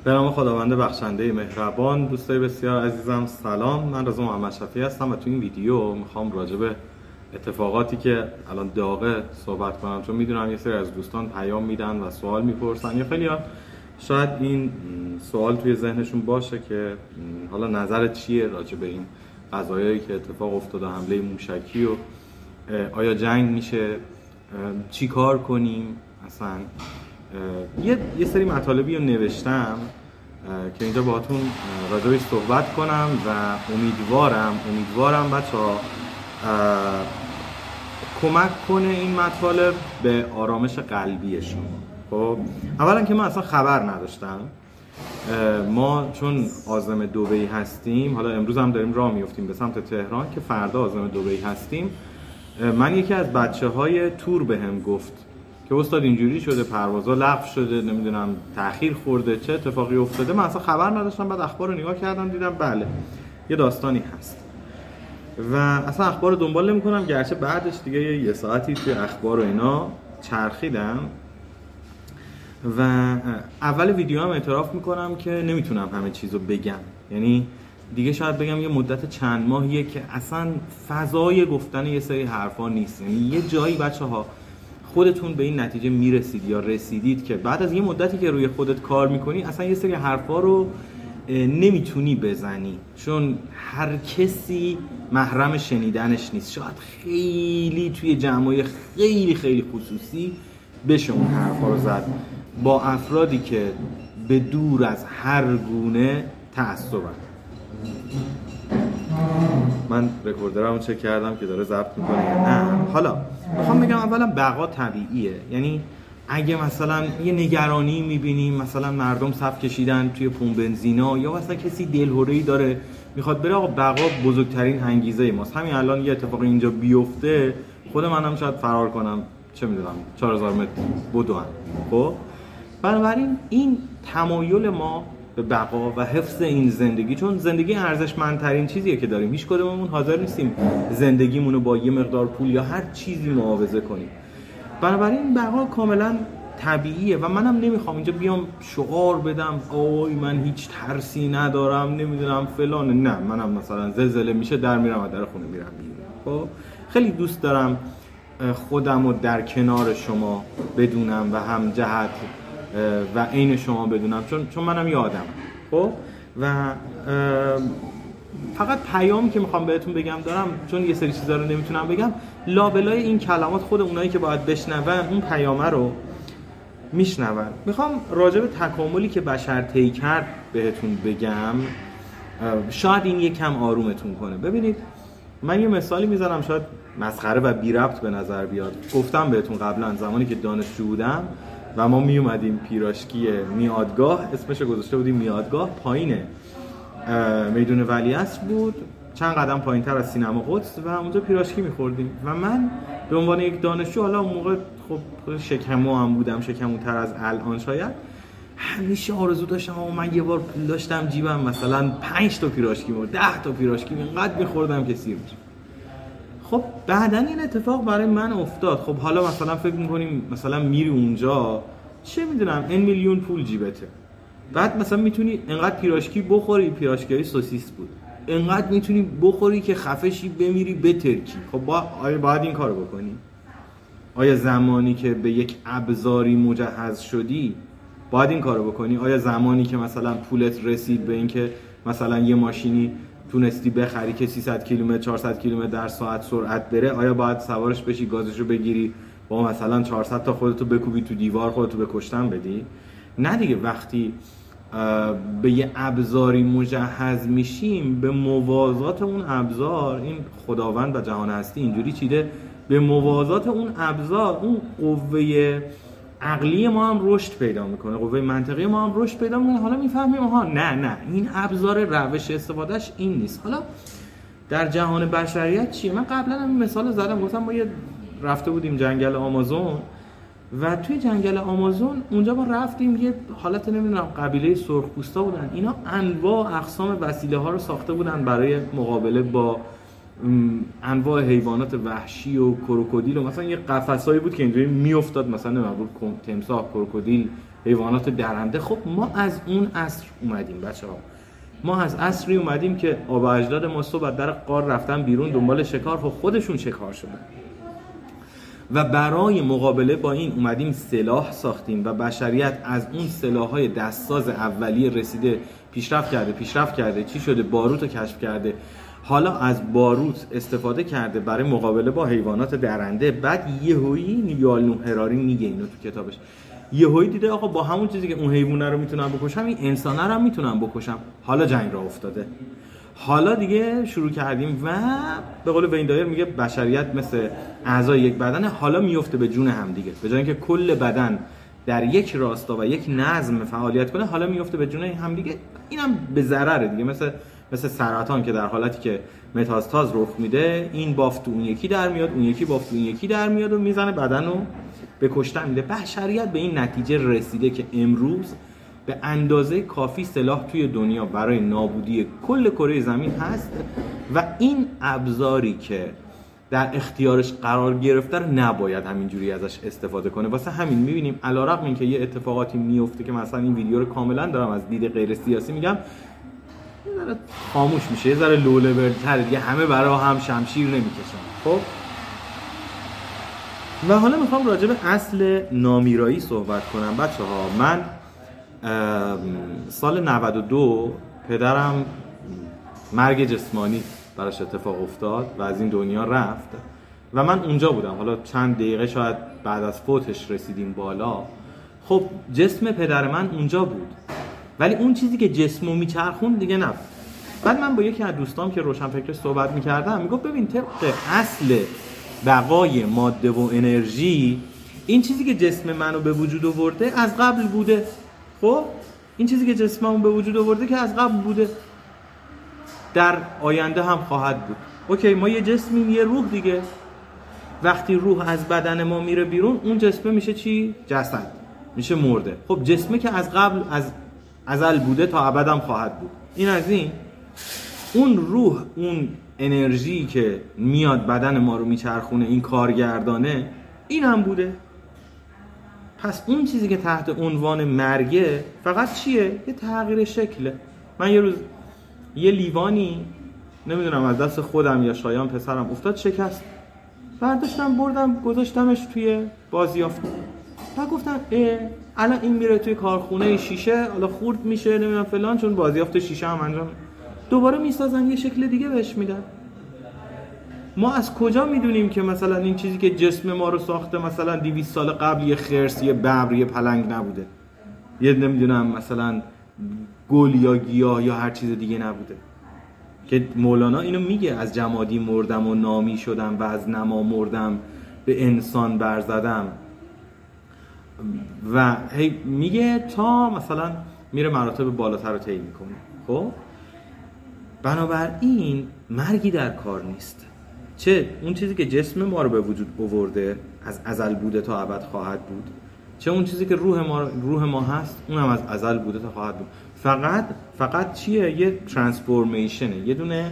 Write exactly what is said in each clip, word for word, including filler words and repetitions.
به نام خداوند بخشنده مهربان. دوستای بسیار عزیزم سلام، من رضا محمد شفیعی هستم و تو این ویدیو میخوام راجع به اتفاقاتی که الان داغه صحبت کنم، چون میدونم یه سری از دوستان پیام میدن و سوال میپرسن، یا خیلی ها شاید این سوال توی ذهنشون باشه که حالا نظرت چیه راجع به این قضایایی که اتفاق افتاده، حمله موشکی و آیا جنگ میشه، چی کار کنیم اصلا. یه یه سری مطالبی رو نوشتم که اینجا باهاتون راجعش صحبت کنم و امیدوارم امیدوارم بچه‌ها کمک کنه این مطالب به آرامش قلبی شما. خب اولا که من اصلا خبر نداشتم، ما چون عازم دبی هستیم، حالا امروز هم داریم راه میافتیم به سمت تهران که فردا عازم دبی هستیم، من یکی از بچه‌های تور بهم گفت که استاد اینجوری شده، پروازا لغو شده، نمیدونم تأخیر خورده، چه اتفاقی افتاده. من اصلا خبر نداشتم، بعد اخبار رو نگاه کردم دیدم بله یه داستانی هست و اصلا اخبار رو دنبال نمی‌کنم، گرچه بعدش دیگه یه ساعتی توی اخبار و اینا چرخیدم و اول ویدیو هم اعتراف میکنم که نمیتونم همه چیزو بگم، یعنی دیگه شاید بگم یه مدت چند ماهیه که اصلا فضای گفتن یه سری حرفا نیست. یعنی یه جایی بچه‌ها خودتون به این نتیجه میرسید یا رسیدید که بعد از یه مدتی که روی خودت کار میکنی اصلا یه سری حرفا رو نمیتونی بزنی، چون هر کسی محرم شنیدنش نیست. شاید خیلی توی جمعای خیلی خیلی خصوصی بشه اون حرفا رو زد با افرادی که به دور از هر گونه تعصبن. من رکوردرامو چک کردم که داره ضبط میکنه یا نه. حالا میخوام بگم اولا بقا طبیعیه، یعنی اگه مثلا یه نگرانی میبینیم، مثلا مردم صف کشیدن توی پمپ بنزینا یا مثلا کسی دلهره‌ای داره میخواد بره، آقا بقا بزرگترین انگیزه ماست. همین الان یه اتفاق اینجا بیفته خود منم شاید فرار کنم، چه میدونم چهار هزار متر بدوم. خب بنابراین این تمایل ما به بقا و حفظ این زندگی، چون زندگی ارزشمندترین چیزیه که داریم، هیچ کدوممون حاضر نیستیم زندگیمون رو با یه مقدار پول یا هر چیزی معاوضه کنیم. بنابراین بقا کاملا طبیعیه و منم نمیخوام اینجا بیام شعار بدم آی من هیچ ترسی ندارم نمیدونم فلان، نه، منم مثلا زلزله میشه در میرم و در خونه میرم بیرون. خب خیلی دوست دارم خودم رو در کنار شما بدونم و هم جهت و عین شما بدونم، چون چون منم یه آدمم. خب و فقط پیامی که میخوام بهتون بگم دارم، چون یه سری چیزا رو نمیتونم بگم، لابلای این کلمات خود اونایی که باید بشنون اون پیامه رو میشنون. میخوام راجع به تکاملی که بشر طی کرد بهتون بگم، شاید این یکم آرومتون کنه. ببینید من یه مثالی میزنم، شاید مسخره و بی ربط به نظر بیاد. گفتم بهتون قبلا زمانی که دانشجو بودم و ما می اومدیم پیراشکی میادگاه، اسمش رو گذاشته بودیم میادگاه، پایین میدون ولیعصر بود، چند قدم پایینتر از سینما قدس، و اونجا پیراشکی میخوردیم و من به عنوان یک دانشجو، حالا اون موقع خب شکمو هم بودم، شکموتر از الان شاید، همیشه آرزو داشتم اما من یه بار پول داشتم جیبم مثلا پنج تا پیراشکی مورد، ده تا پیراشکی اینقدر میخوردم که سیر بشم. خب بعدن این اتفاق برای من افتاد. خب حالا مثلا فکر میکنیم مثلا میری اونجا چه میدونم این میلیون پول جیبته، بعد مثلا میتونی انقدر پیراشکی بخوری، پیراشکی سوسیس بود، انقدر میتونی بخوری که خفشی بمیری بترکی. خب با آیا باید این کارو بکنی؟ آیا زمانی که به یک ابزاری مجهز شدی باید این کارو بکنی؟ آیا زمانی که مثلا پولت رسید به این که مثلا یه ماشینی تونستی بخری که سیصد کیلومتر چهارصد کیلومتر در ساعت سرعت بره، آیا باید سوارش بشی گازشو بگیری با مثلا چهارصد تا خودتو بکوبی تو دیوار خودتو به کشتن بدی؟ نه دیگه. وقتی به یه ابزاری مجهز میشیم، به موازات اون ابزار، این خداوند و جهان هستی اینجوری چیده، به موازات اون ابزار اون قوه عقلی ما هم رشد پیدا میکنه، قوه منطقی ما هم رشد پیدا میکنه. حالا میفهمیم آها نه نه این ابزار روش استفادهش این نیست. حالا در جهان بشریت چیه؟ من قبلا هم مثال زدم، گفتم ما یه رفته بودیم جنگل آمازون و توی جنگل آمازون اونجا ما رفتیم، یه حالت نمیدونم قبیله سرخپوستا بودن، اینا انواع اقسام وسیله ها رو ساخته بودن برای مقابله با انواع حیوانات وحشی و کروکودیل، و مثلا یه قفسایی بود که اینجوری میافتاد، مثلا نمیدونم تمساح، کروکودیل، حیوانات درنده. خب ما از اون عصر اومدیم بچه‌ها، ما از عصری اومدیم که آبا اجداد ما صبح در غار رفتن بیرون دنبال شکار، خب خودشون شکار شدن و برای مقابله با این اومدیم سلاح ساختیم و بشریت از اون سلاح‌های دستساز اولیه رسیده، پیشرفت کرده پیشرفت کرده چی شده؟ باروت رو کشف کرده، حالا از باروت استفاده کرده برای مقابله با حیوانات درنده. بعد یهویی نیال نوحراری میگه اینو تو کتابش، یهویی دیده آقا با همون چیزی که اون حیوانه رو میتونم بکشم این انسانه رو هم میتونم بکشم. حالا جنگ را افتاده، حالا دیگه شروع کردیم و به قول وین دایر میگه بشریت مثل اعضای یک بدنه، حالا میفته به جون هم دیگه. به جای اینکه کل بدن در یک راستا و یک نظم فعالیت کنه، حالا میفته به جون هم دیگه. اینم به ضرره دیگه، مثل مثل سرطان که در حالتی که متاستاز رخ میده، این بافت اون یکی در میاد، اون یکی بافت اون یکی در میاد و میزنه بدن رو به کشتن میده. بشریت به این نتیجه رسیده که امروز به اندازه کافی سلاح توی دنیا برای نابودی کل کره زمین هست و این ابزاری که در اختیارش قرار گرفته رو نباید همینجوری ازش استفاده کنه. واسه همین میبینیم علیرغم اینکه یه اتفاقاتی میفته که مثلا این ویدیو رو کاملا دارم از دید غیر سیاسی میگم، یه ذره خاموش میشه، یه ذره لو لول‌تر دیگه، همه برای هم شمشیر نمیکشن. خب و حالا میخوام راجع به اصل نامیرایی صحبت کنم بچه‌ها. من سال نود و دو پدرم مرگ جسمانی براش اتفاق افتاد و از این دنیا رفت و من اونجا بودم. حالا چند دقیقه شاید بعد از فوتش رسیدیم بالا. خب جسم پدر من اونجا بود ولی اون چیزی که جسمو میچرخون دیگه نبود. بعد من با یکی از دوستام که روشنفکر صحبت میکردم، میگفت ببین طبق اصل بقای ماده و انرژی این چیزی که جسم منو به وجود آورده از قبل بوده. خب این چیزی که جسممون به وجود آورده که از قبل بوده، در آینده هم خواهد بود. اوکی ما یه جسمیم، یه روح دیگه. وقتی روح از بدن ما میره بیرون، اون جسمه میشه چی؟ جسد، میشه مرده. خب جسمه که از قبل از ازل بوده تا ابد هم خواهد بود. این از این. اون روح، اون انرژی که میاد بدن ما رو میچرخونه، این کارگردانه، این هم بوده. پس اون چیزی که تحت عنوان مرگه فقط چیه؟ یه تغییر شکله. من یه روز یه لیوانی نمیدونم از دست خودم یا شایان پسرم افتاد شکست، برداشتم بردم گذاشتمش توی بازیافت. بعد گفتم اه الان این میره توی کارخونه شیشه، حالا خورد میشه نمیدونم فلان، چون بازیافت شیشه هم انجام دوباره میسازن، یه شکل دیگه بهش میدن. ما از کجا میدونیم که مثلا این چیزی که جسم ما رو ساخته مثلا دویست سال قبل یه خرس، یه ببر، یه پلنگ نبوده، یه نمیدونم مثلا گل یا گیاه یا هر چیز دیگه نبوده؟ که مولانا اینو میگه از جمادی مردم و نامی شدم و از نما مردم به انسان برزدم و هی میگه تا مثلا میره مراتب بالاتر رو طی میکنه. خب بنابراین مرگی در کار نیست. چه اون چیزی که جسم ما رو به وجود آورده از ازل بوده تا ابد خواهد بود، چه اون چیزی که روح ما روح ما هست اونم از ازل بوده تا خواهد بود. فقط فقط چیه؟ یه ترانسفورمیشنه، یه دونه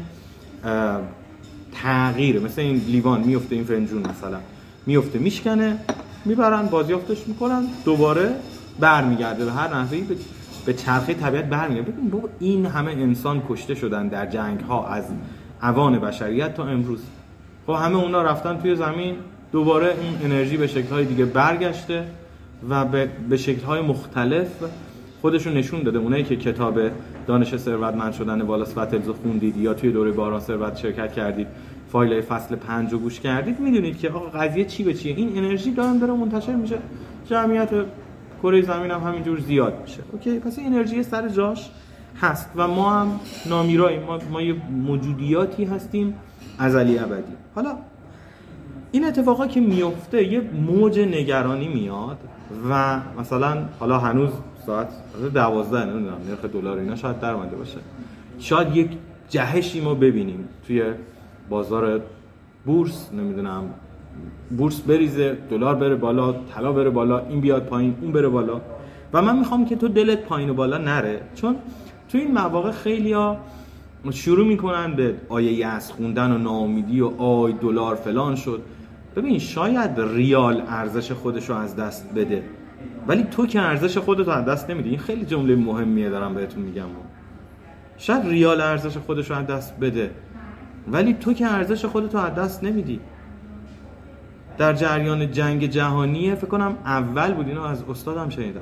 تغییره. مثل این لیوان میفته، این فنجون مثلا میفته میشکنه، میبرن بازیافتش میکنن، دوباره برمیگرده به هر نحوی به, به چرخه طبیعت برمیگرده. ببین بابا این همه انسان کشته شدن در جنگ ها از اوان بشریت تا امروز. خب همه اونا رفتن توی زمین، دوباره این انرژی به شکل‌های دیگه برگشته و به, به شکل‌های مختلف خودشون نشون داده. اونایی که کتاب دانش ثروتمند شدن والاس واتلز رو خوندید یا توی دوره باران ثروت شرکت کردید، فایل فصل پنج رو گوش کردید، میدونید که آقا قضیه چی به چیه. این انرژی دارم داره منتشر میشه، جمعیت کره زمین هم همینجور زیاد میشه. اوکی پس این انرژی سر جاش هست و ما هم نامیراییم، ما, ما یه موجودیاتی هستیم ازلی ابدی. حالا این اتفاقا که میفته یه موج نگرانی میاد و مثلا حالا هنوز ساعت دوازده نمیدونم نرخ دلار اینا شاید در اومده باشه، شاید یک جهشی ما ببینیم توی بازار بورس، نمیدونم بورس بریزه، دلار بره بالا، طلا بره بالا، این بیاد پایین، اون بره بالا. و من میخوام که تو دلت پایین و بالا نره، چون تو این مواقع خیلیا شروع میکنن به آیه یأس خوندن و ناامیدی و آی دلار فلان شد. ببین شاید ریال ارزش خودش رو از دست بده، ولی تو که ارزش خودت رو از دست نمیدی. این خیلی جمله مهمیه دارم بهتون میگم. شاید ریال ارزش خودش رو از دست بده، ولی تو که ارزش خودت رو از دست نمیدی. در جریان جنگ جهانی فکر کنم اول بود، اینو از استادم شنیدم،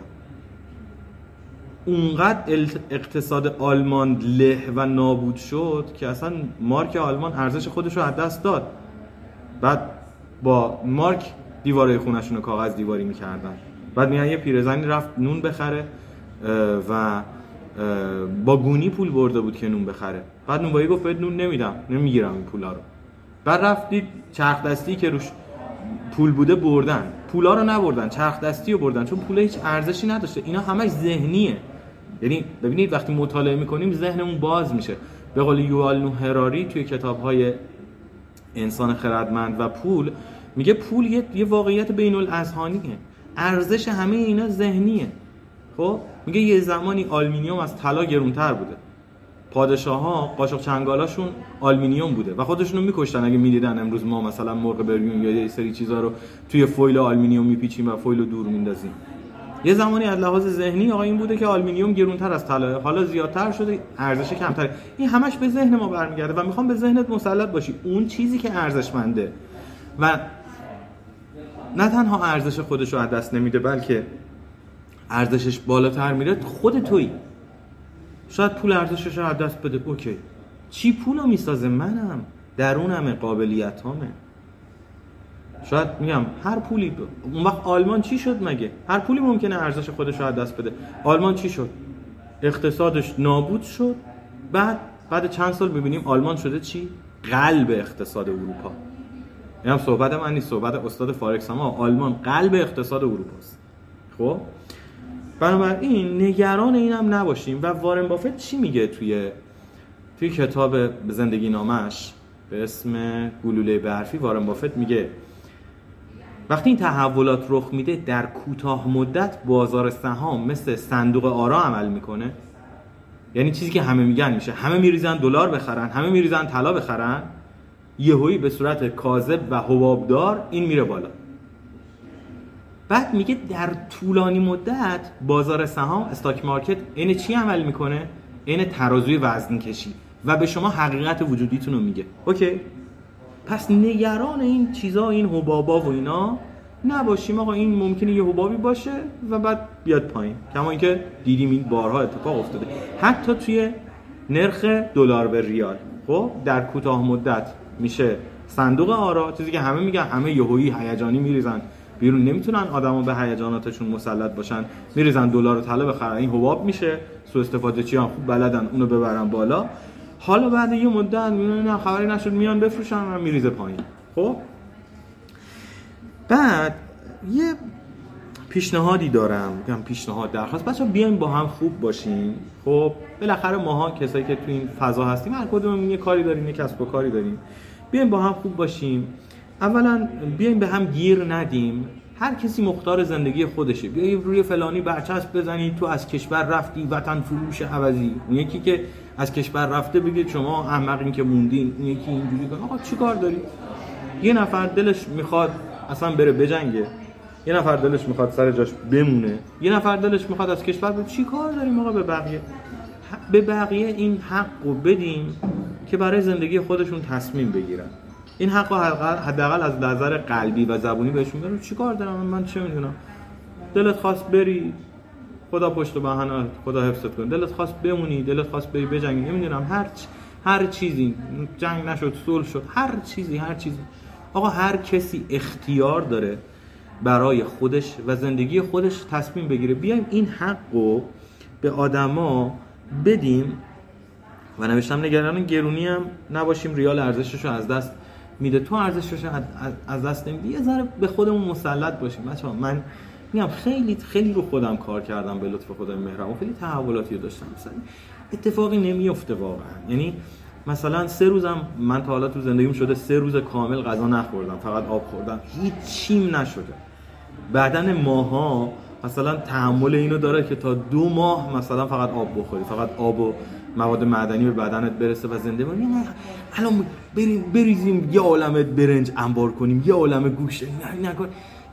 اونقدر اقتصاد آلمان له و نابود شد که اصلا مارک آلمان ارزش خودش رو از دست داد. بعد با مارک دیواره خونه‌شون رو کاغذ دیواری می‌کردن. بعد میگن یه پیرزنی رفت نون بخره و با گونی پول برده بود که نون بخره. بعد نونوایی گفت بهت نون نمیدم، نمیگیرم این پولا رو. بعد رفت دید چرخ دستی که روش پول بوده بردن، پولا رو نبردن، چرخ دستی رو بردن، چون پول هیچ ارزشی نداشته. اینا همش ذهنیه. یعنی ببینید وقتی مطالعه میکنیم ذهنمون باز میشه. به قول یوال نوح هراری توی کتاب‌های انسان خردمند و پول میگه پول یه, یه واقعیت بین الاذهانیه، ارزش همه اینا ذهنیه. خب میگه یه زمانی آلومینیوم از طلا گرونتر بوده، پادشاه‌ها قاشق چنگالاشون آلومینیوم بوده و خودشونو میکشتن اگه میدیدن امروز ما مثلا مرغ بریون یا یه سری چیزا رو توی فویل آلومینیوم میپیچیم و فویل رو دور میندازیم. یه زمانی از لحاظ ذهنی آقا این بوده که آلومینیوم گرونتر از طلا، حالا زیادتر شده، ارزش کمتره. این همش به ذهن ما برمیگرده و میخوام به ذهنت مسلط باشی. اون چیزی که ارزشمنده و نه تنها ارزش خودش رو از دست نمیده بلکه ارزشش بالاتر میره، خود تویی. شاید پول ارزشش رو از دست بده، اوکی، چی پولو میسازه؟ منم، درونمه، قابلیتامه. شاید میگم هر پولی ب... اون وقت آلمان چی شد مگه؟ هر پولی ممکنه ارزش خودش رو از دست بده. آلمان چی شد؟ اقتصادش نابود شد. بعد بعد چند سال ببینیم آلمان شده چی؟ قلب اقتصاد اروپا. اینم صحبت من نیست، صحبت استاد فارکس. ما آلمان قلب اقتصاد اروپا است. خب بنابراین نگران اینم نباشیم. و وارن بافت چی میگه توی توی کتاب زندگی نامش به اسم گلوله برفی؟ وارن بافت میگه وقتی این تحولات رخ میده در کوتاه مدت بازار سهام مثل صندوق آرا عمل میکنه. یعنی چیزی که همه میگن میشه، همه میریزن دلار بخرن، همه میریزن طلا بخرن، یهویی به صورت کاذب و حبابدار این میره بالا. بعد میگه در طولانی مدت بازار سهام، استاک مارکت، این چی عمل میکنه؟ این ترازوی وزن کشی و به شما حقیقت وجودیتون رو میگه. اوکی؟ پس نگران این چیزا، این حبابا و اینا نباشیم. آقا این ممکنه یه حبابی باشه و بعد بیاد پایین، کما اینکه دیدیم این بارها اتفاق افتاده. حتی توی نرخ دلار به ریال، خب در کوتاه مدت میشه صندوق آرا، چیزی که همه میگن، همه یهویی هیجانی میریزن بیرون، نمیتونن آدما به هیجاناتشون مسلط باشن، میریزن دلار و طلا بخرن، این حباب میشه، سوء استفاده چی هم خوب بلدن اونو ببرن بالا. حالا بعد یه مدت میبینن خبری نشد، میان بفروشن و میریزه پایین. خب بعد یه پیشنهادی دارم، میگم پیشنهاد درخواست، بچه‌ها بیایم با هم خوب باشیم. خب بالاخره ماها کسایی که تو این فضا هستیم هر کدوممون یه کاری داریم، یه کسب و کاری داریم، بیایم با هم خوب باشیم. اولا بیایم به هم گیر ندیم، هر کسی مختار زندگی خودشه. بیایی روی فلانی برچسب بزنید تو از کشور رفتی، وطن فروش عوضی. اون یکی که از کشور رفته بگید شما احمقین که موندین. اون یکی اینجوری کنه. آقا چی کار داری؟ یه نفر دلش میخواد اصلا بره بجنگه، یه نفر دلش میخواد سر جاش بمونه، یه نفر دلش میخواد از کشور بره. چی کار داریم آقا به بقیه؟ به بقیه این حقو بدیم که برای زندگی خودشون تصمیم بگیرن. این حقو حداقل از نظر قلبی و زبونی بهشون بگم. چی کار دارم من چه میدونم؟ دلت خواست بری، خدا پشت و بهانه، خدا حفظت کنه. دلت خواست بمونی، دلت خواست بری بجنگی، نمیدونم هر چ... هر چیزی، جنگ نشد، صلح شد، هر چیزی هر چیزی. آقا هر کسی اختیار داره برای خودش و زندگی خودش تصمیم بگیره. بیایم این حقو به آدما بدیم. و نوشتم نگران گرونی هم نباشیم، ریال ارزشش رو از دست میده، تو ارزشش رو از دست نمیدی. یه ذره به خودمون مسلط باشیم بچه‌ها. من میگم خیلی خیلی رو خودم کار کردم به لطف خدای مهربان، خیلی تحولاتی داشتم، مثلا اتفاقی نمیفته واقعا. یعنی مثلا سه روزم من تا حالا تو زندگیم شده سه روز کامل غذا نخوردم، فقط آب خوردم، هیچ چیم نشده. بدن ماها مثلا تحمل اینو داره که تا دو ماه مثلا فقط آب بخوری، فقط آب و مواد معدنی به بدنت برسه و زنده بمونی. الان بریم بریزیم یه عالمه برنج انبار کنیم، یه عالمه گوشت نه نکن،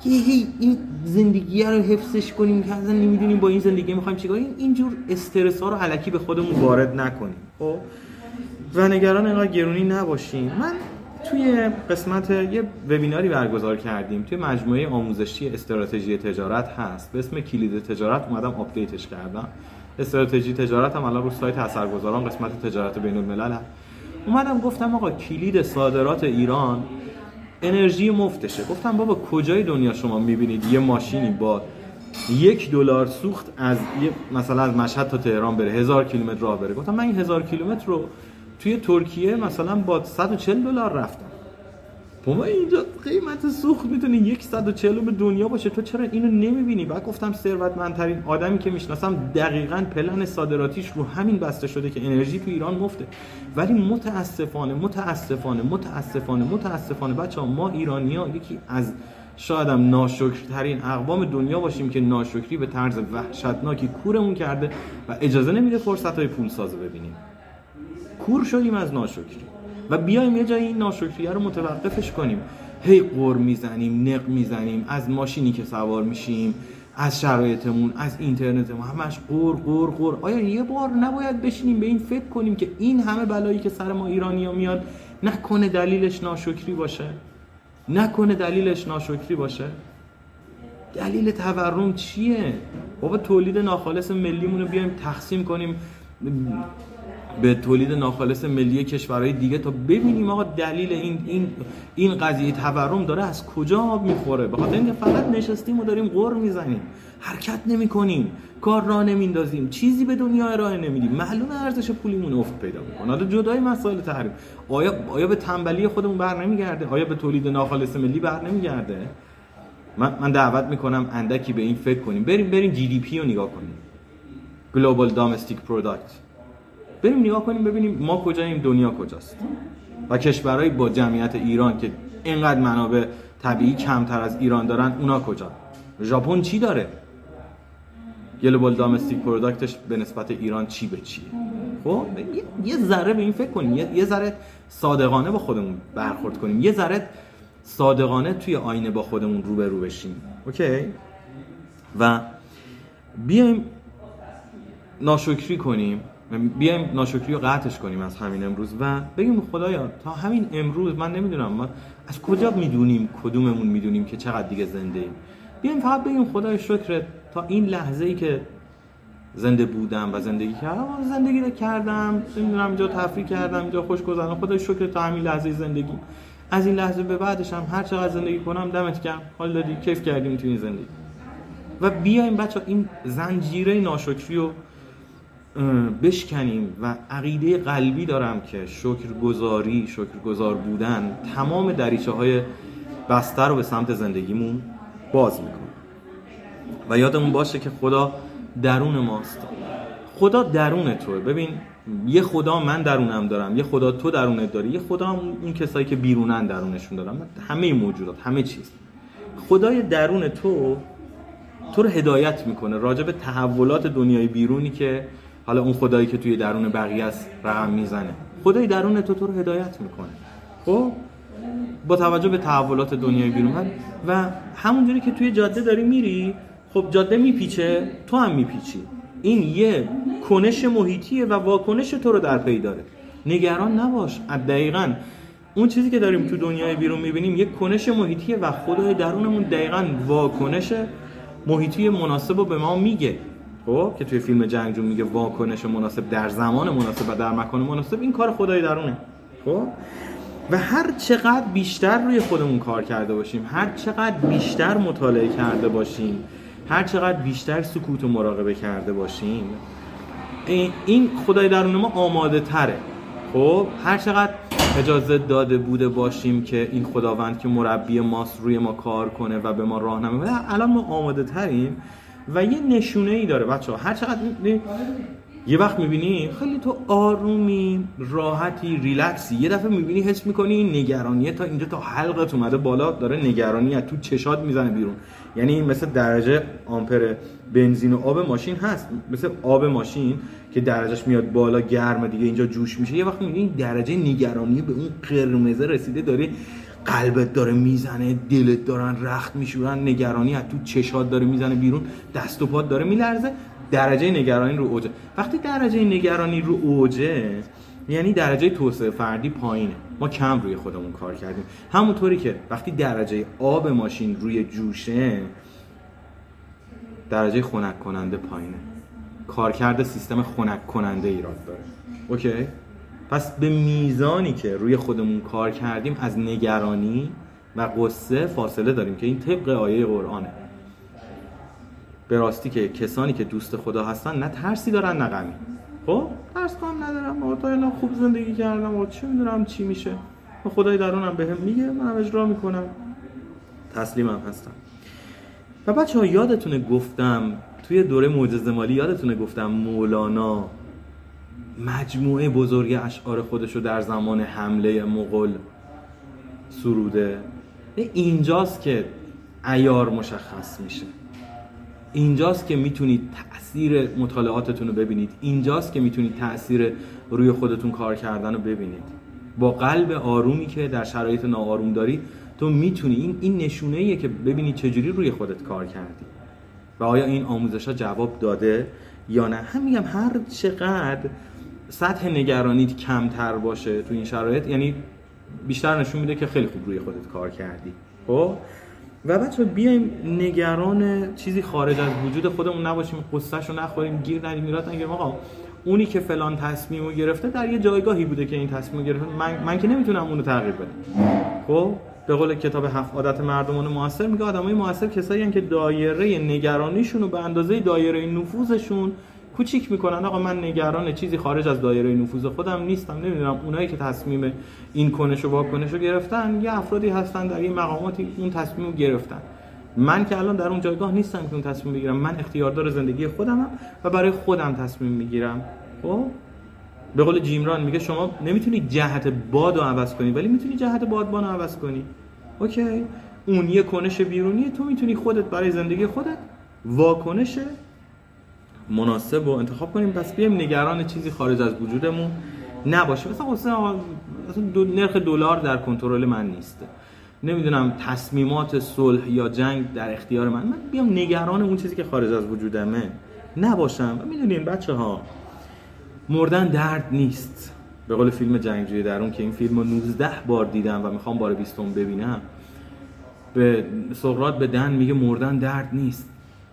هی این زندگی رو حفظش کنیم که اصلا نمیدونیم با این زندگی میخوایم چیکار کنیم، اینجور استرس ها رو الکی به خودمون وارد نکنیم. خب و نگران اینقدر گرونی نباشیم. من توی قسمت یه وبیناری برگزار کردیم توی مجموعه آموزشی استراتژی تجارت هست به اسم کلید تجارت، اومدم آپدیتش کردم. استراتژی تجارت هم الان رو سایت اثرگذاران قسمت تجارت بین الملل هست. اومدم گفتم آقا کلید صادرات ایران انرژی مفتشه. گفتم بابا کجای دنیا شما میبینید یه ماشینی با یک دلار سوخت از مثلا از مشهد تا تهران بره، هزار کیلومتر راه بره؟ گفتم من این هزار کیلومتر رو توی ترکیه مثلا با صد و چهل دلار رفتم. بابا اینجا قیمت سوخت میتونه صد و چهل به دنیا باشه، تو چرا اینو نمیبینی؟ بعد گفتم ثروتمندترین آدمی که میشناسم دقیقاً پلن صادراتیش رو همین بسته شده که انرژی تو ایران مفته. ولی متاسفانه متاسفانه متاسفانه متاسفانه بچه‌ها ما ایرانی‌ها یکی از شاید هم ناشکرترین اقوام دنیا باشیم که ناشکری به طرز وحشتناکی کورمون کرده و اجازه نمیده فرصت‌های پولسازو ببینیم. کور شدیم از ناشکری و بیایم یه جایی این ناشکریه رو متوقفش کنیم. هی قور میزنیم، نق میزنیم، از ماشینی که سوار میشیم، از شرایطمون، از اینترنتمون، همش قور قور قور. آیا یه بار نباید بشینیم به این فکر کنیم که این همه بلایی که سر ما ایرانی‌ها میاد نکنه دلیلش ناشکری باشه؟ نکنه دلیلش ناشکری باشه؟ دلیل تورم چیه؟ بابا تولید ناخالص ملیمون رو بیایم تقسیم کنیم به تولید ناخالص ملی کشورهای دیگه تا ببینیم آقا دلیل این این این قضیه تورم داره از کجا آب میخوره. به خاطر اینکه فقط نشستیم و داریم غر میزنیم، حرکت نمیکنیم، کار راه نمیندازیم، چیزی به دنیا ارائه نمیدیم، معلومه ارزش پولیمون افت پیدا میکنه. حالا جدای مسائل تحریم، آیا آیا به تنبلی خودمون بر نمیگرده؟ آیا به تولید ناخالص ملی بر نمیگرده؟ من من دعوت میکنم اندکی به این فکر کنیم. بریم بریم جی دی پی رو نگاه کنیم، Global Domestic Product، بریم نگاه کنیم ببینیم ما کجاییم، دنیا کجاست و کشورهای با جمعیت ایران که اینقدر منابع طبیعی کمتر از ایران دارن اونا کجا؟ ژاپن چی داره؟ گلوبال دامستیک پروداکتش به نسبت ایران چی به چیه؟ خب یه ذره به این فکر کنیم، یه, یه ذره صادقانه با خودمون برخورد کنیم، یه ذره صادقانه توی آینه با خودمون رو به رو بشیم. اوکی؟ و بیایم ناشکری کنیم، بیایم ناشکری رو قطعش کنیم از همین امروز و بگیم خدایا تا همین امروز، من نمیدونم ما از کجا میدونیم کدوممون میدونیم که چقدر دیگه زنده ایم، بیایم فقط بگیم خدای شکرت تا این لحظه‌ای که زنده بودم و زندگی کردم، زندگی رو کردم، نمیدونم اینجا تفریح کردم، اینجا خوش گذروندم، خدای شکرت تا همین لحظه زندگی، از این لحظه به بعدش هم هر چقدر زندگی کنم دمت گرم، حال دادی، کیف کردیم تو این زندگی. و بیایم بچا این زنجیره ناشکری رو بشکنیم و عقیده قلبی دارم که شکرگزاری، شکرگزار بودن تمام دریچه‌های بسته رو به سمت زندگیمون باز میکنه. و یادمون باشه که خدا درون ماست، خدا درون توه. ببین یه خدا من درونم دارم، یه خدا تو درونت داری، یه خدا هم اون کسایی که بیرونن درونشون دارن، همه موجودات، همه چیز. خدای درون تو تو رو هدایت میکنه راجع به تحولات دنیای بیرونی که حالا اون خدایی که توی درون بقیه است رقم میزنه. خدای درون تو تو رو هدایت میکنه خب با توجه به تحولات دنیای بیرون. و همونجوری که توی جاده داری میری، خب جاده میپیچه، تو هم میپیچی. این یه کنش محیطیه و واکنش تو رو در پی داره. نگران نباش، دقیقاً اون چیزی که داریم تو دنیای بیرون میبینیم یه کنش محیطیه و خدای درونمون دقیقاً واکنش محیطی مناسب رو به ما میگه. خب که توی فیلم جنگجو میگه واکنش مناسب در زمان مناسب و در مکان مناسب، این کار خدای درونه. خب و هر چقدر بیشتر روی خودمون کار کرده باشیم، هر چقدر بیشتر مطالعه کرده باشیم، هر چقدر بیشتر سکوت و مراقبه کرده باشیم، این خدای درون ما آماده تره. خب هر چقدر اجازه داده بوده باشیم که این خداوند که مربی ماست روی ما کار کنه و به ما راهنمایی بده، الان ما آماده تریم. و یه نشونه ای داره بچه‌ها، هر چقدر یه وقت میبینی خیلی تو آرومی، راحتی، ریلکسی، یه دفعه میبینی حس میکنی این نگرانیه تا اینجا تا حلقت اومده بالا، داره نگرانی تو چشات میزنه بیرون. یعنی مثل درجه آمپر بنزین و آب ماشین هست، مثل آب ماشین که درجهش میاد بالا گرمه دیگه اینجا جوش میشه، یه وقت میبینی درجه نگرانی به اون قرمزه رسیده، داره قلبت داره میزنه، دلت دارن رخت میشورن، نگرانی از تو چشات داره میزنه بیرون، دست و پات داره میلرزه، درجه نگرانی رو اوجه. وقتی درجه نگرانی رو اوجه یعنی درجه توسعه فردی پایینه، ما کم روی خودمون کار کردیم. همونطوری که وقتی درجه آب ماشین روی جوشه درجه خنک کننده پایینه، کارکرد سیستم خنک کننده ایراد داره. اوکی؟ پس به میزانی که روی خودمون کار کردیم از نگرانی و غصه فاصله داریم که این طبق آیه قرآنه. به راستی که کسانی که دوست خدا هستن نه ترسی دارن نه غمی. خب ترس کام ندارم، آقا تا الان خوب زندگی کردم، آقا چه میدونم چی میشه، خدای درونم بهم میگه، منم اجرا میکنم، تسلیمم هستم. و بچه‌ها یادتونه گفتم توی دوره معجزه مالی، یادتونه گفتم مولانا مجموعه بزرگ اشعار خودشو در زمان حمله مغول سروده. اینجاست که عیار مشخص میشه، اینجاست که میتونید تأثیر مطالعاتتون رو ببینید، اینجاست که میتونید تأثیر روی خودتون کار کردن رو ببینید. با قلب آرومی که در شرایط ناآروم داری تو میتونی این این نشونه‌ایه که ببینید چجوری روی خودت کار کردی و آیا این آموزش‌ها جواب داده یا نه. هم میگم هر چقدر سطح نگرانیت کمتر باشه تو این شرایط یعنی بیشتر نشون میده که خیلی خوب روی خودت کار کردی. خب و بچه بیایم نگران چیزی خارج از وجود خودمون نباشیم، قصه‌شو نخوریم، گیر ندیم، میراد نگیریم آقا اونی که فلان تصمیمو گرفته در یه جایگاهی بوده که این تصمیمو گرفته، من من که نمیتونم اونو تغییر بدم. خب به قول کتاب هفت عادت مردمان موثر میگه آدمای موثر کسایی هستن که دایره نگرانیشون رو به اندازه دایره نفوذشون کوچیک میکنن. آقا من نگران چیزی خارج از دایره نفوذ خودم نیستم، نمیدونم اونایی که تصمیم این کنش و واکنش رو گرفتن یه افرادی هستن در این مقاماتی اون تصمیم رو گرفتن، من که الان در اون جایگاه نیستم که اون تصمیم بگیرم، من اختیاردار زندگی خودمم و برای خودم تصمیم میگیرم. خب به قول جیمران میگه شما نمیتونی جهت باد رو عوض کنی ولی میتونی جهت بادبان رو عوض کنی. اوکی، اون یه کنش بیرونیه، تو میتونی خودت برای زندگی خودت واکنش مناسب رو انتخاب کنیم. پس بیایم نگران چیزی خارج از وجودمون نباشه. مثلا مثلا دو نرخ دلار در کنترل من نیست، نمیدونم تصمیمات صلح یا جنگ در اختیار من، من بیام نگران اون چیزی که خارج از وجودمه نباشم. میدونین بچه‌ها مردن درد نیست. به قول فیلم جنگجوی درون که این فیلمو نوزده بار دیدم و میخوام بار بیستم ببینم، به سقراط به دن میگه مردن درد نیست،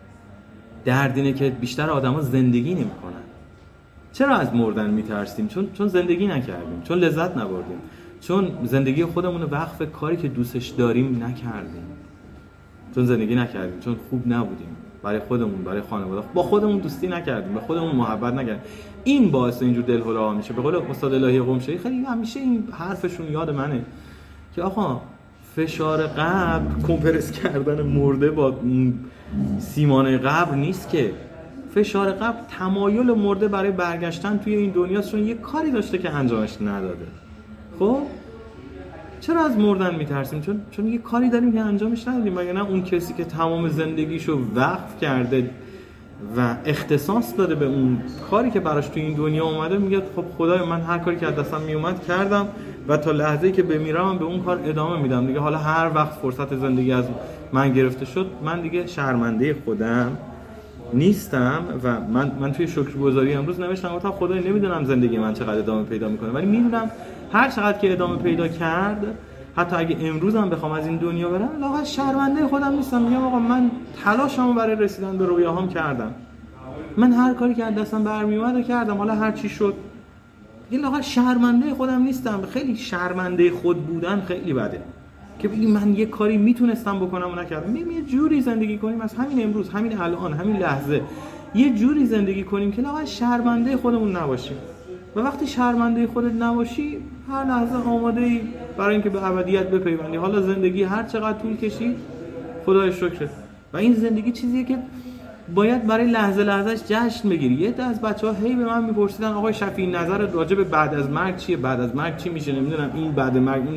درد اینه که بیشتر آدما زندگی نمیکنن. چرا از مردن میترسیم؟ چون چون زندگی نکردیم، چون لذت نبردیم، چون زندگی خودمون رو وقف کاری که دوستش داریم نکردیم، چون زندگی نکردیم، چون خوب نبودیم برای خودمون، برای خانواده، با خودمون دوستی نکردیم، به خودمون محبت نکردیم. این باعث اینجور دلهره میشه. به قول استاد الهی قمشه‌ای خیلی همیشه این حرفشون یاد منه که آقا فشار قبر کمپرس کردن مرده با سیمان قبر نیست، که فشار قبر تمایل مرده برای برگشتن توی این دنیاست، چون یه کاری داشته که انجامش نداده. خب چرا از مردن میترسیم؟ چون چون یه کاری داریم که انجامش ندادیم. مگه نه اون کسی که تمام زندگیشو وقف کرده و اختصاص داده به اون کاری که براش توی این دنیا اومده میگه خب خدای من هر کاری که از دستم میومد کردم و تا لحظه‌ای که بمیرم به اون کار ادامه میدم دیگه. حالا هر وقت فرصت زندگی از من گرفته شد من دیگه شرمنده خودم نیستم. و من من توی شکرگزاری امروز نوشتم گفتم خدای نمیدونم زندگی من چقدر ادامه پیدا میکنه، ولی میدونم هر چقدر که ادامه پیدا کرد، حتی اگه امروز هم بخوام از این دنیا برم لااقل شرمنده خودم نیستم. میگم آقا من تلاشمو برای رسیدن به رویاهام کردم، من هر کاری که از دستم برمی اومد رو کردم، حالا هر چی شد دیگه لااقل شرمنده خودم نیستم. خیلی شرمنده خود بودن خیلی بده که بگی من یه کاری میتونستم بکنم و نکردم. میگم یه جوری زندگی کنیم از همین امروز، همین الان، همین لحظه یه جوری زندگی کنیم که لااقل شرمنده خودمون نباشیم. و وقتی شرمنده خودت نباشی هر لحظه آماده‌ای برای اینکه به ابدیت بپیوندی. حالا زندگی هر چقدر طول کشید خدای شکر. و این زندگی چیزیه که باید برای لحظه لحظهش جشن بگیری. یه عده از بچه‌ها هی به من میپرسیدن آقای شفیعی نظرت راجع به بعد از مرگ چیه؟ بعد از مرگ چی میشه؟ نمیدونم این بعد مرگ این.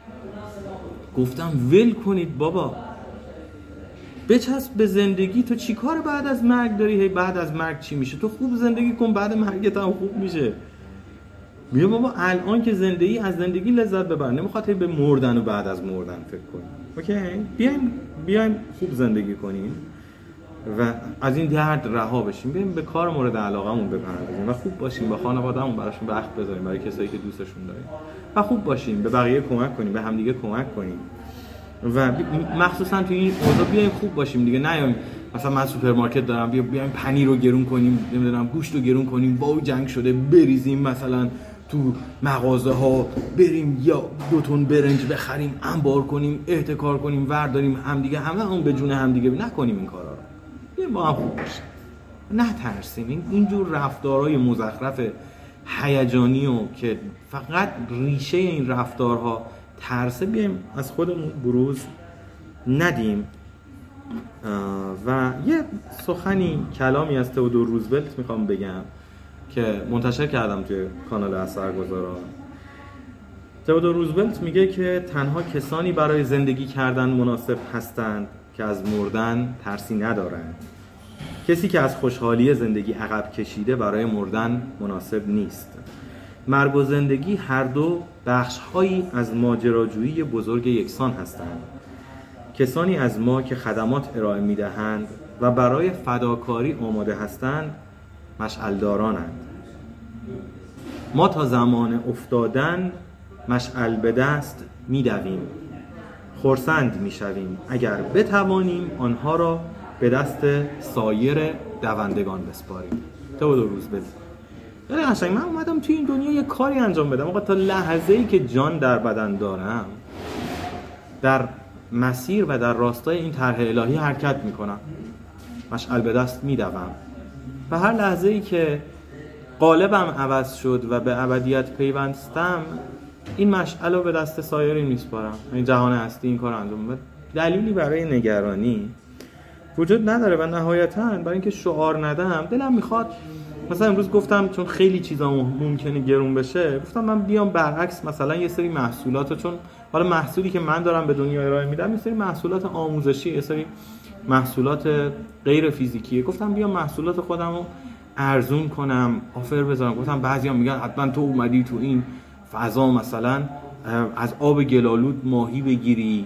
گفتم ول کنید بابا، بچسب به زندگی. تو چی کار بعد از مرگ داری؟ هی بعد از مرگ چی میشه؟ تو خوب زندگی کن، بعد مرگت هم خوب میشه. میگه بابا الان که زندگی از زندگی لذت ببر، نمیخواد به مردن و بعد از مردن فکر کنیم. اوکی، بیایم بیایم خوب زندگی کنیم و از این درد رها بشیم، بیایم به کار مورد علاقمون بپردازیم و خوب باشیم، با خانواده‌مون براشون وقت بذاریم، برای کسایی که دوستشون داریم و خوب باشیم، به بقیه کمک کنیم، به همدیگه کمک کنیم و مخصوصا تو این اوضاع بیایم خوب باشیم دیگه. نیایم مثلا من سوپرمارکت دارم بیا بیایم پنیر رو گرون کنیم، نمیدونم گوشت رو گرون کنیم، واو جنگ شده بریزیم مثلا تو مغازه ها، بریم یا دو تن برنج بخریم انبار کنیم، احتکار کنیم، ورداریم همدیگه، همه اون به جون همدیگه نکنیم این کارا رو. بیایم با هم خوب باشیم، نه ترسیم. این اینجور رفتارهای مزخرف هیجانی و که فقط ریشه این رفتارها ترسه، بیایم از خودمون بروز ندیم. و یه سخنی کلامی از تئودور روزولت میخوام بگم که منتشر کردم توی کانال اثرگذاران. تئودور روزولت میگه که تنها کسانی برای زندگی کردن مناسب هستند که از مردن ترسی ندارند. کسی که از خوشحالی زندگی عقب کشیده برای مردن مناسب نیست. مرگ و زندگی هر دو بخش‌هایی از ماجراجویی بزرگ یکسان هستند. کسانی از ما که خدمات ارائه می‌دهند و برای فداکاری آماده هستند مشعلدارانند. ما تا زمان افتادن مشعل به دست می‌دویم، خرسند می‌شویم اگر بتوانیم آنها را به دست سایر دوندگان بسپاریم. تئودور روزولت. خیلی قشنگ. من اومدم توی این دنیا یه کاری انجام بدم آقا، تا لحظه‌ای که جان در بدن دارم در مسیر و در راستای این طرح الهی حرکت میکنم، مشعل به دست میدوم و هر لحظه‌ای که قالبم عوض شد و به ابدیت پیوستم این مشعل رو به دست سایرین میسپارم. این جهان هستی این کار انجام بده. دلیلی برای نگرانی وجود نداره و نهایتاً برای اینکه شعار ندم دلم میخواد، مثلا امروز گفتم چون خیلی چیزا ممکنه گرون بشه، گفتم من بیام برعکس مثلا یه سری محصولاتو، چون حالا محصولی که من دارم به دنیا ارائه میدم یه سری محصولات آموزشی، یه سری محصولات غیر فیزیکیه، گفتم بیام محصولات خودمو ارزون کنم، آفر بذارم. گفتم بعضیا میگن حتما تو اومدی تو این فضا مثلا از آب گلالود ماهی بگیری.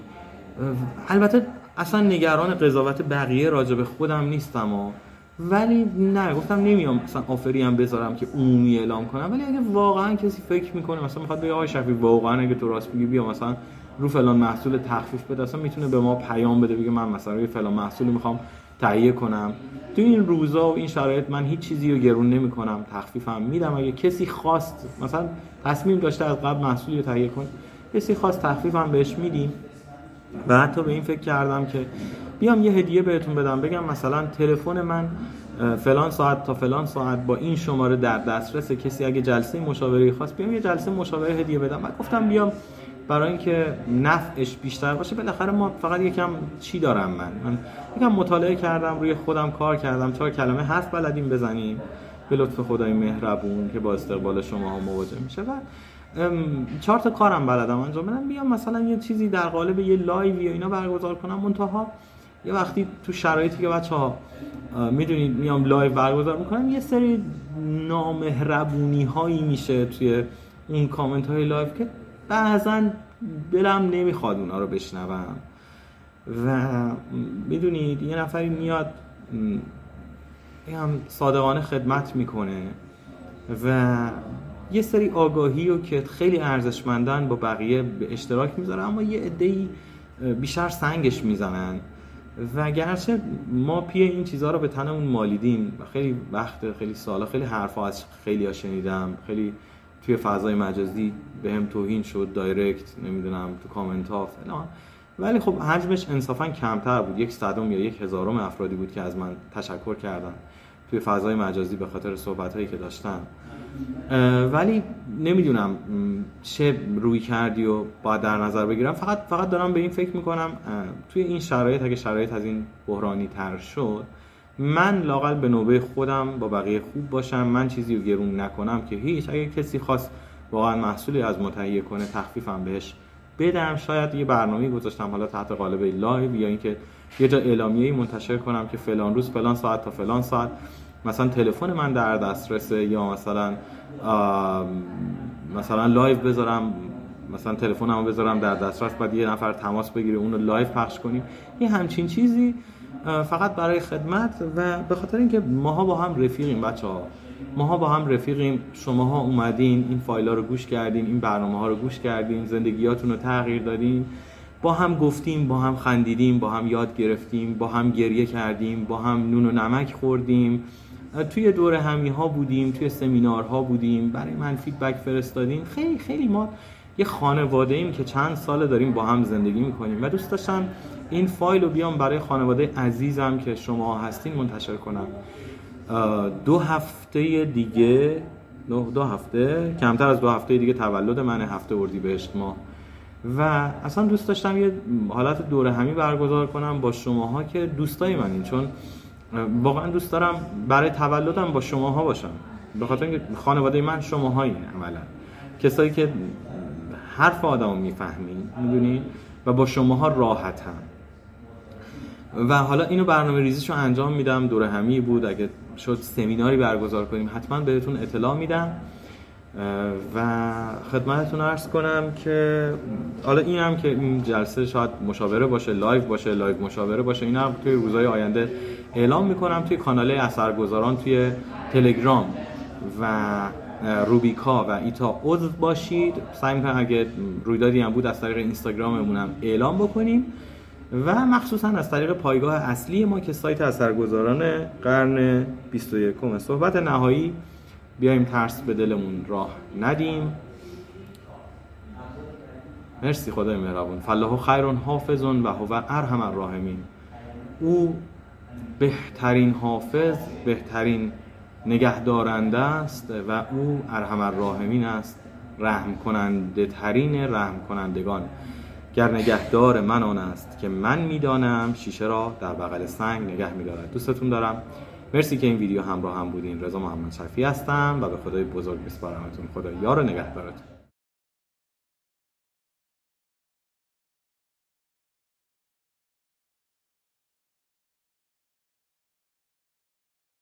البته اصلا نگران قضاوت بقیه راجع به خودم نیستم ها. ولی نه، گفتم نمیام مثلا آفری هم بذارم که عمومی اعلام کنم، ولی اگه واقعا کسی فکر میکنه مثلا میخواد بگه آقای شفیع واقعا اگه تو راست میگی بیا مثلا رو فلان محصول تخفیف بده، اصلا میتونه به ما پیام بده بگه من مثلا روی فلان محصولی میخوام تهیه کنم. تو این روزا و این شرایط من هیچ چیزی رو گرون نمیکنم، تخفیفم میدم. اگه کسی خواست مثلا تصمیم داشته از قبل محصولی رو تهیه کنه، کسی خواست تخفیفم بهش میدیم. و حتی به این فکر کردم که بیام یه هدیه بهتون بدم، بگم مثلا تلفن من فلان ساعت تا فلان ساعت با این شماره در دسترس، کسی اگه جلسه مشاوره خواست بیام یه جلسه مشاوره هدیه بدم. بعد گفتم بیام برای اینکه نفعش بیشتر باشه، بالاخره ما فقط یکم چی دارم من من یکم مطالعه کردم، روی خودم کار کردم، چهار کلمه حرف بلدیم بزنیم به لطف خدای مهربون که با استقبال شما ها مواجه میشه. و چهار تا کارم بلدم انجام بدم، بیام مثلا یه چیزی در قالب یه لایو یا اینا برگزار کنم. منتها یه وقتی تو شرایطی که بچه‌ها میدونید میام لایو برگزار میکنم، یه سری نامهربونی هایی میشه توی اون کامنت های لایو که بعضا دلم نمیخواد اونا رو بشنوم. و میدونید یه نفری میاد هم صادقانه خدمت میکنه و یه سری آگاهی رو که خیلی ارزشمندن با بقیه به اشتراک میذاره، اما یه عده‌ای بیشتر سنگش میزنن. و گرچه ما پی این چیزها رو به تنمون مالیدیم و خیلی وقت، خیلی سالا، خیلی حرفا از خیلی ها شنیدم، خیلی توی فضای مجازی به هم توهین شد، دایرکت، نمیدونم تو کامنت ها فلان، ولی خب حجمش انصافا کمتر بود. یک صدم یا یک هزارم افرادی بود که از من تشکر کردن توی فضای مجازی به خاطر صحبت هایی که داشتم. ولی نمیدونم چه روی کردی و باید در نظر بگیرم. فقط فقط دارم به این فکر میکنم توی این شرایط، اگه شرایط از این بحرانی تر شد، من لااقل به نوبه خودم با بقیه خوب باشم، من چیزی رو گرون نکنم که هیچ. اگه کسی خواست واقعا محصولی از ما تهیه کنه، تخفیفم بهش بدم. شاید یه برنامه‌ای گذاشتم حالا تحت قالب لایو، یا اینکه یه جا اعلامیه‌ای منتشر کنم که فلان روز فلان ساعت تا فلان ساعت مثلا تلفن من در دسترسه، یا مثلا مثلا لایو بذارم، مثلا تلفنمو بذارم در دسترس، بعد یه نفر تماس بگیره اونو لایو پخش کنیم. این همچین چیزی فقط برای خدمت و به خاطر اینکه ماها با هم رفیقیم بچه‌ها، ماها با هم رفیقیم. شماها اومدین این فایل‌ها رو گوش کردین، این برنامه‌ها رو گوش کردین، زندگیاتون رو تغییر دادین، با هم گفتیم، با هم خندیدیم، با هم یاد گرفتیم، با هم گریه کردیم، با هم نون و نمک خوردیم، توی دور همی‌ها بودیم، توی سمینارها بودیم، برای من فیدبک فرستادین. خیلی خیلی ما یه خانواده ایم که چند ساله داریم با هم زندگی میکنیم و دوست داشتم این فایل رو بیام برای خانواده عزیزم که شما هستین منتشر کنم. دو هفته دیگه دو, دو هفته کمتر از دو هفته دیگه تولد منه، هفته اردیبهشت ماه، و اصلا دوست داشتم یه حالت دوره همی برگزار کنم با شماها که دوستای منین، چون واقعا دوست دارم برای تولدم با شماها باشم، به خاطر اینکه خانواده من شماهایین، عملا کسایی که حرف آدمو میفهمین، میدونین، و با شماها راحتم. و حالا اینو برنامه ریزیشو انجام میدم، دوره همی بود، اگه شد سمیناری برگزار کنیم حتما بهتون اطلاع میدم و خدمتتون عرض کنم که حالا این هم که این جلسه شاید مشاوره باشه، لایو باشه، لایو مشاوره باشه، اینا هم توی روزهای آینده اعلام میکنم توی کانال اثرگذاران توی تلگرام و روبیکا و ایتا عضو باشید. سعی میکنم اگه رویدادی هم بود از طریق اینستاگراممون هم اعلام بکنیم و مخصوصا از طریق پایگاه اصلی ما که سایت اثرگذاران قرن بیست و یکم. صحبت نهایی، بیایم ترس به دلمون راه ندیم. مرسی خدای مهربون. فالله خیر حافظ و هو ارحم الراحمین. او بهترین حافظ، بهترین نگهدارنده است و او ارحم الراحمین است، رحم کننده ترین رحم کنندگان. گر نگهدار من آن است که من میدانم شیشه را در بغل سنگ نگه میدارد. دوستتون دارم. مرسی که این ویدیو همراه هم بودین. رضا محمد شفیع هستم و به خدای بزرگ میسپارمتون. خدا یار و نگهدارتون.